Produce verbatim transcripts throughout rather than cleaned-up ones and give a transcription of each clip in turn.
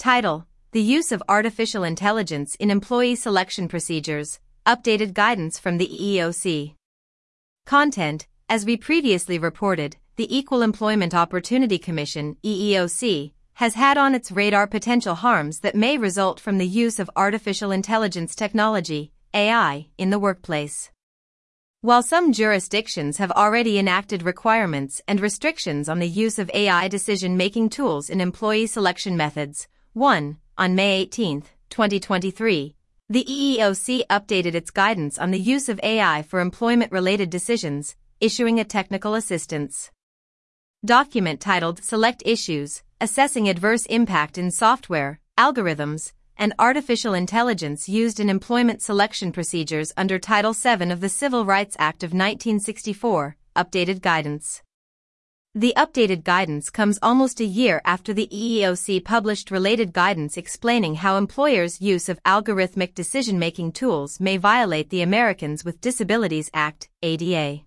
Title: The Use of Artificial Intelligence in Employee Selection Procedures, Updated Guidance from the E E O C. Content: As we previously reported, the Equal Employment Opportunity Commission, E E O C, has had on its radar potential harms that may result from the use of artificial intelligence technology, A I, in the workplace. While some jurisdictions have already enacted requirements and restrictions on the use of A I decision-making tools in employee selection methods, one, on May eighteenth, twenty twenty-three, the E E O C updated its guidance on the use of A I for employment-related decisions, issuing a technical assistance document titled Select Issues, Assessing Adverse Impact in Software, Algorithms, and Artificial Intelligence Used in Employment Selection Procedures under Title seven of the Civil Rights Act of nineteen sixty-four, Updated Guidance. The updated guidance comes almost a year after the E E O C published related guidance explaining how employers' use of algorithmic decision-making tools may violate the Americans with Disabilities Act, A D A.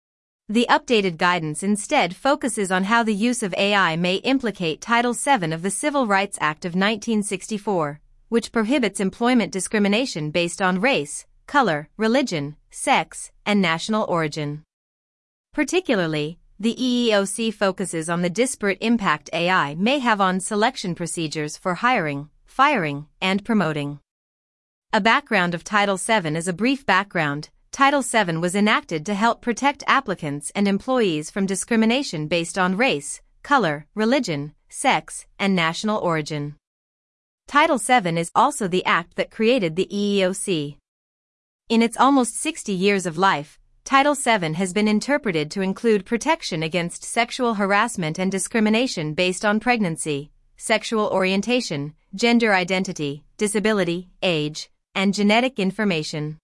The updated guidance instead focuses on how the use of A I may implicate Title seven of the Civil Rights Act of nineteen sixty-four, which prohibits employment discrimination based on race, color, religion, sex, and national origin. Particularly, the E E O C focuses on the disparate impact A I may have on selection procedures for hiring, firing, and promoting. A background of Title seven is a brief background. Title seven was enacted to help protect applicants and employees from discrimination based on race, color, religion, sex, and national origin. Title seven is also the act that created the E E O C. In its almost sixty years of life, Title seven has been interpreted to include protection against sexual harassment and discrimination based on pregnancy, sexual orientation, gender identity, disability, age, and genetic information.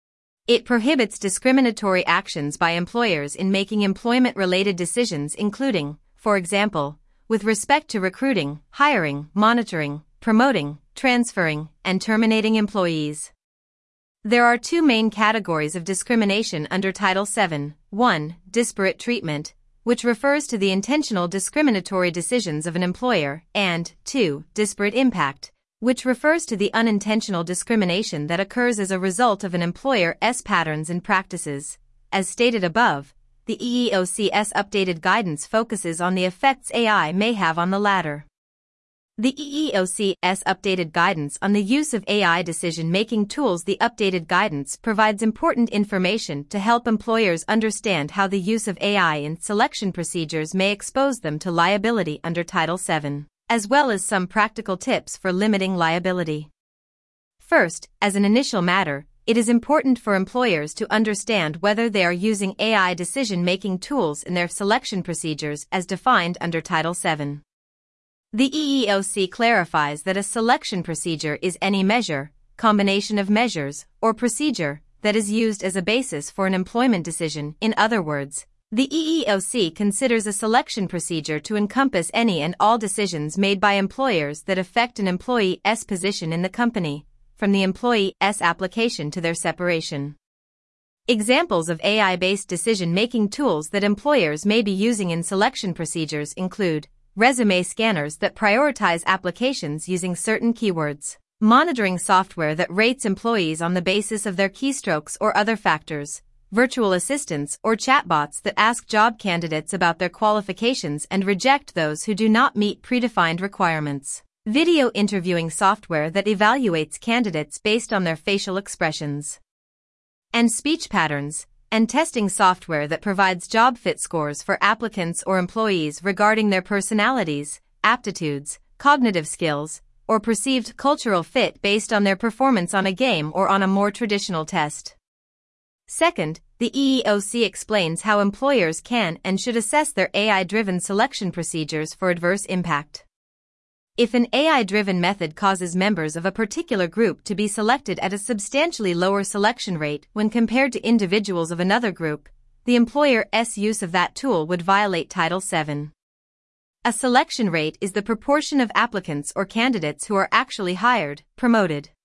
It prohibits discriminatory actions by employers in making employment-related decisions including, for example, with respect to recruiting, hiring, monitoring, promoting, transferring, and terminating employees. There are two main categories of discrimination under Title seven. one. Disparate treatment, which refers to the intentional discriminatory decisions of an employer, and two. Disparate impact, which refers to the unintentional discrimination that occurs as a result of an employer's patterns and practices. As stated above, the E E O C's updated guidance focuses on the effects A I may have on the latter. The E E O C's updated guidance on the use of A I decision-making tools. The updated guidance provides important information to help employers understand how the use of A I in selection procedures may expose them to liability under Title seven. As well as some practical tips for limiting liability. First, as an initial matter, it is important for employers to understand whether they are using A I decision-making tools in their selection procedures as defined under Title seven. The E E O C clarifies that a selection procedure is any measure, combination of measures, or procedure that is used as a basis for an employment decision. In other words, the E E O C considers a selection procedure to encompass any and all decisions made by employers that affect an employee's position in the company, from the employee's application to their separation. Examples of A I-based decision-making tools that employers may be using in selection procedures include resume scanners that prioritize applications using certain keywords, monitoring software that rates employees on the basis of their keystrokes or other factors, virtual assistants or chatbots that ask job candidates about their qualifications and reject those who do not meet predefined requirements, video interviewing software that evaluates candidates based on their facial expressions and speech patterns, and testing software that provides job fit scores for applicants or employees regarding their personalities, aptitudes, cognitive skills, or perceived cultural fit based on their performance on a game or on a more traditional test. Second, the E E O C explains how employers can and should assess their A I-driven selection procedures for adverse impact. If an A I-driven method causes members of a particular group to be selected at a substantially lower selection rate when compared to individuals of another group, the employer's use of that tool would violate Title seven. A selection rate is the proportion of applicants or candidates who are actually hired, promoted,